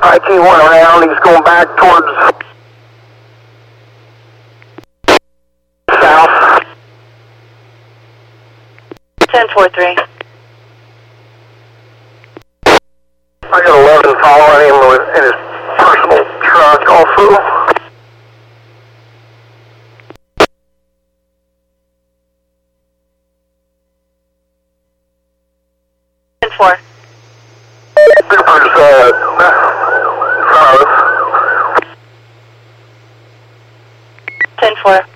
IT went around, he's going back towards south. 10-4-3. I got 11 following him in his personal truck also. Four. Cooper's in front of us. 10-4.